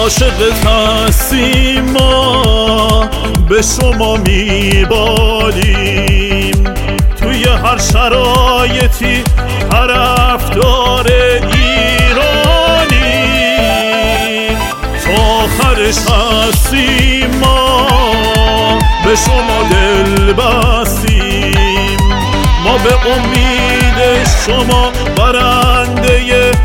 عاشقت هستیم ما، به شما میبالیم توی هر شرایطی طرفدار ایرانیم. تا آخرش هستیم ما، به شما دل بستیم، ما به امید شما برنده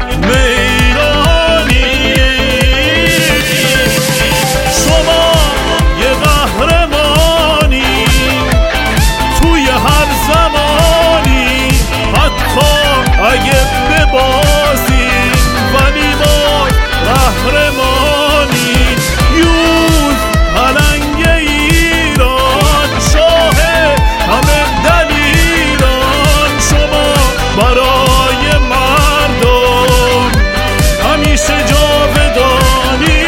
میدانیم. شما یه قهرمانی توی هر زمانی، حتی اگه ببازیم ولی ما قهرمانی. یوز پلنگ ایران، شاه همه دلیران، شما برای مردم همیشه جاودانی.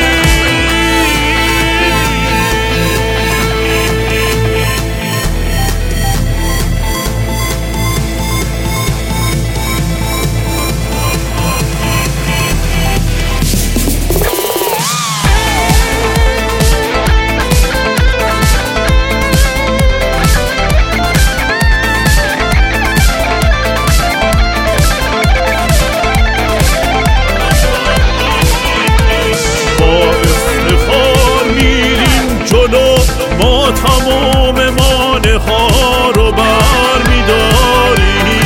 ما تمام مانع ها رو بر می‌داریم،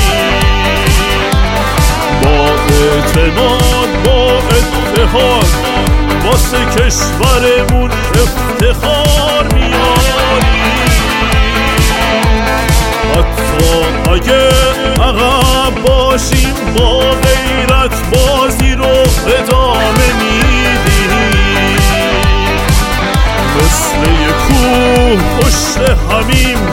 با اعتماد با اتحاد واسه کشورمون افتخار میاریم. حتی اگه عقب باشیم با غیرت بازی رو ادامه میدیم. مثل یه کوه پشت همیم